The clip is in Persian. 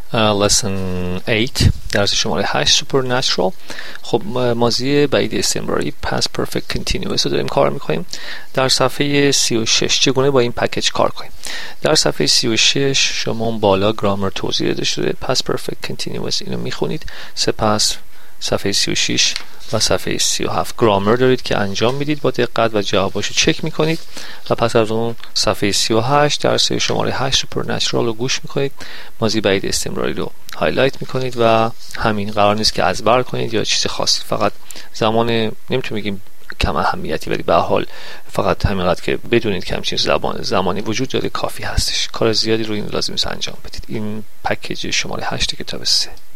lesson 8 درس شماره 8 supernatural. خب ماضی بعید استمراری past perfect continuous رو داریم کار میکنیم. در صفحه 36 چگونه با این پکیج کار کنیم. در صفحه 36 شما بالا گرامر توضیح داده شده. past perfect continuous اینو میخونید. سپس صفحه 36 و صفحه 37 گرامر دارید که انجام میدید با دقت و جواباشو چک میکنید و پس از اون صفحه 38 درس شماره 8 سوپرنچرال رو گوش میکنید. ماضی بعید استمراری رو هایلایت میکنید و همین. قرار نیست که ازبر کنید یا چیز خاصی، فقط زمان نمیتونیم بگیم کم اهمیتی، ولی به هر حال فقط همینقدر که بدونید که همچین زمانی وجود داره کافی هستش. کار زیادی رو این لازم نیست انجام بدید. این پکیج شماره 8 کتاب 3.